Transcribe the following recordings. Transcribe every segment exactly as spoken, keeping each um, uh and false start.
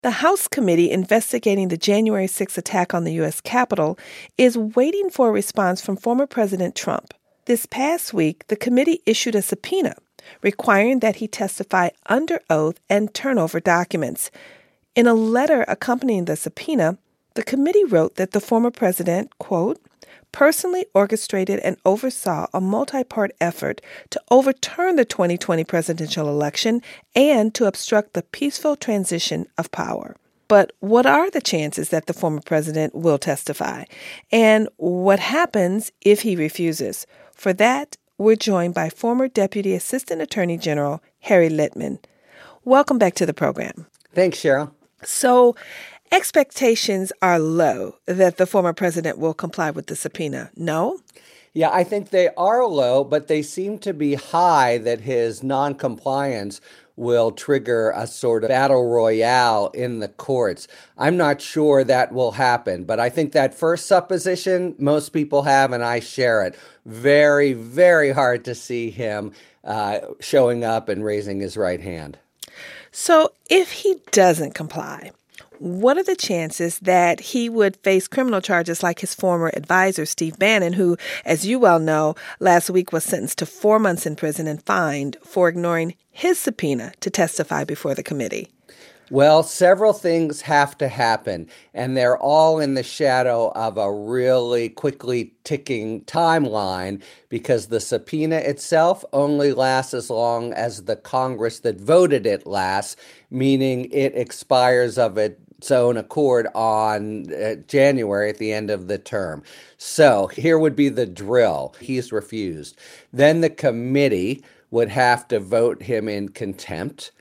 The House committee investigating the January sixth attack on the U S Capitol is waiting for a response from former President Trump. This past week, the committee issued a subpoena requiring that he testify under oath and turn over documents. In a letter accompanying the subpoena, the committee wrote that the former president, quote, personally orchestrated and oversaw a multi-part effort to overturn the twenty twenty presidential election and to obstruct the peaceful transition of power. But what are the chances that the former president will testify? And what happens if he refuses? For that, we're joined by former Deputy Assistant Attorney General Harry Litman. Welcome back to the program. Thanks, Cheryl. So, expectations are low that the former president will comply with the subpoena, no? Yeah, I think they are low, but they seem to be high that his noncompliance will trigger a sort of battle royale in the courts. I'm not sure that will happen, but I think that first supposition most people have, and I share it. Very, very hard to see him uh, showing up and raising his right hand. So if he doesn't comply, what are the chances that he would face criminal charges like his former advisor, Steve Bannon, who, as you well know, last week was sentenced to four months in prison and fined for ignoring his subpoena to testify before the committee? Well, several things have to happen, and they're all in the shadow of a really quickly ticking timeline because the subpoena itself only lasts as long as the Congress that voted it lasts, meaning it expires of its own accord on uh, January at the end of the term. So here would be the drill. He's refused. Then the committee would have to vote him in contempt.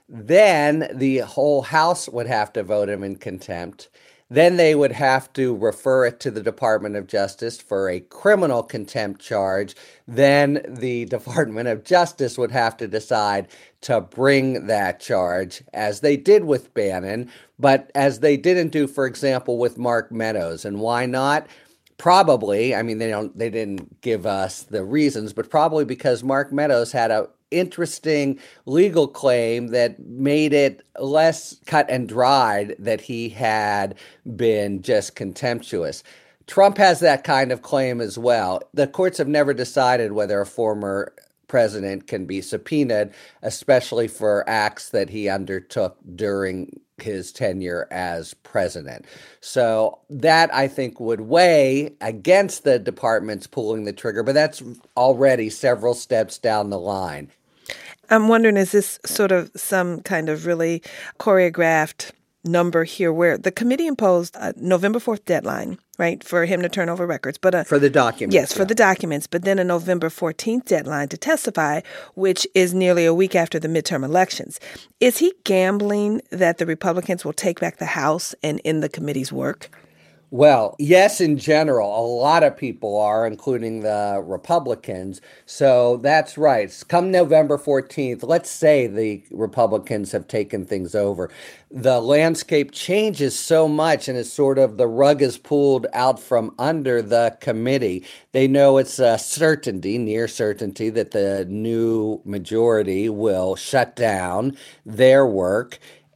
Then the whole House would have to vote him in contempt. Then they would have to refer it to the Department of Justice for a criminal contempt charge. Then the Department of Justice would have to decide to bring that charge, as they did with Bannon, but as they didn't do, for example, with Mark Meadows. And why not? Probably, I mean, they don't, they didn't give us the reasons, but probably because Mark Meadows had a interesting legal claim that made it less cut and dried that he had been just contemptuous. Trump has that kind of claim as well. The courts have never decided whether a former president can be subpoenaed, especially for acts that he undertook during his tenure as president. So that, I think, would weigh against the department's pulling the trigger, but that's already several steps down the line. I'm wondering, is this sort of some kind of really choreographed number here where the committee imposed a November fourth deadline, right, for him to turn over records? But a, For the documents. Yes, for yeah. the documents, but then a November fourteenth deadline to testify, which is nearly a week after the midterm elections. Is he gambling that the Republicans will take back the House and end the committee's work? Well, yes, in general, a lot of people are, including the Republicans. So that's right. Come November fourteenth, let's say the Republicans have taken things over. The landscape changes so much, and it's sort of the rug is pulled out from under the committee. They know it's a certainty, near certainty, that the new majority will shut down their work.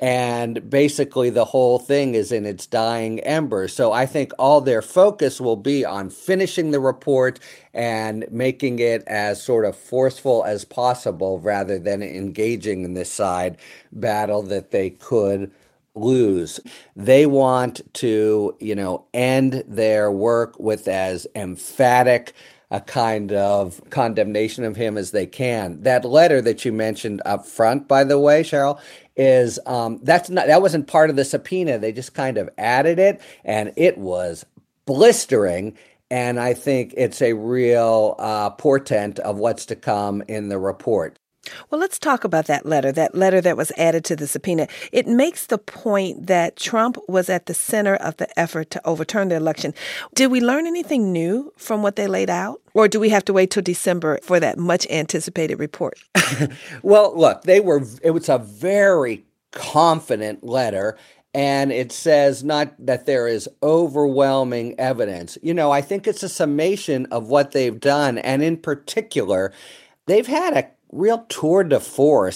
And basically the whole thing is in its dying embers. So I think all their focus will be on finishing the report and making it as sort of forceful as possible rather than engaging in this side battle that they could lose. They want to, you know, end their work with as emphatic a kind of condemnation of him as they can. That letter that you mentioned up front, by the way, Cheryl, is um, that's not that wasn't part of the subpoena. They just kind of added it, and it was blistering. And I think it's a real uh, portent of what's to come in the report. Well, let's talk about that letter, that letter that was added to the subpoena. It makes the point that Trump was at the center of the effort to overturn the election. Did we learn anything new from what they laid out? Or do we have to wait till December for that much anticipated report? Well, look, they were, it was a very confident letter. And it says not that there is overwhelming evidence. You know, I think it's a summation of what they've done. And in particular, they've had a real tour de force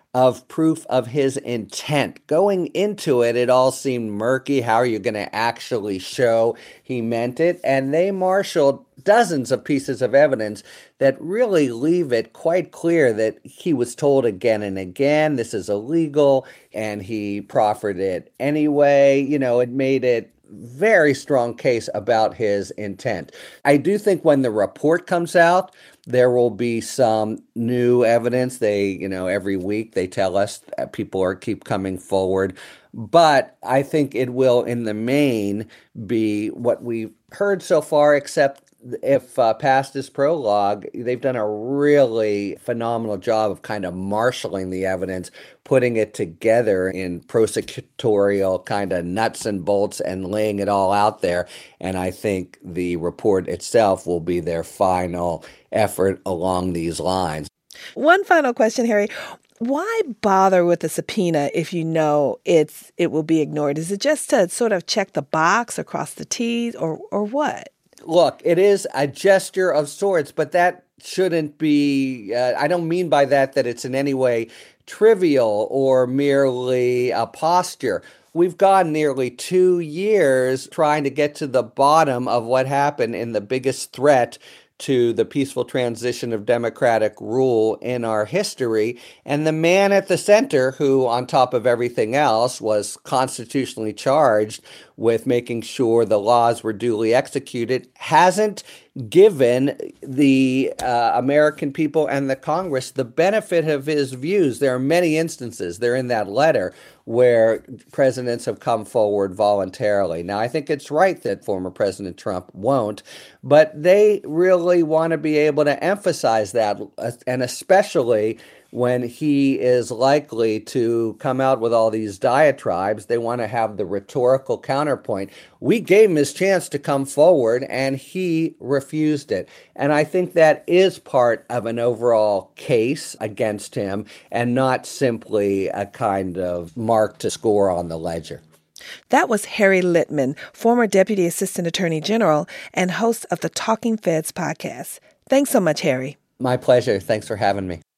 of proof of his intent. Going into it, it all seemed murky. How are you going to actually show he meant it? And they marshaled dozens of pieces of evidence that really leave it quite clear that he was told again and again, this is illegal, and he proffered it anyway. You know, it made it very strong case about his intent. I do think when the report comes out, there will be some new evidence. They, you know, every week they tell us people are keep coming forward. But I think it will, in the main, be what we've heard so far, except if uh, past is prologue, they've done a really phenomenal job of kind of marshaling the evidence, putting it together in prosecutorial kind of nuts and bolts and laying it all out there. And I think the report itself will be their final effort along these lines. One final question, Harry. Why bother with a subpoena if you know it's it will be ignored? Is it just to sort of check the box or cross the T's or or what? Look, it is a gesture of sorts, but that shouldn't be, uh, I don't mean by that that it's in any way trivial or merely a posture. We've gone nearly two years trying to get to the bottom of what happened in the biggest threat to the peaceful transition of democratic rule in our history. And the man at the center, who on top of everything else was constitutionally charged with making sure the laws were duly executed, hasn't given the uh, American people and the Congress the benefit of his views. There are many instances, they're in that letter, where presidents have come forward voluntarily. Now, I think it's right that former President Trump won't, but they really want to be able to emphasize that, and especially when he is likely to come out with all these diatribes, they want to have the rhetorical counterpoint. We gave him his chance to come forward, and he refused it. And I think that is part of an overall case against him and not simply a kind of mark to score on the ledger. That was Harry Litman, former Deputy Assistant Attorney General and host of the Talking Feds podcast. Thanks so much, Harry. My pleasure. Thanks for having me.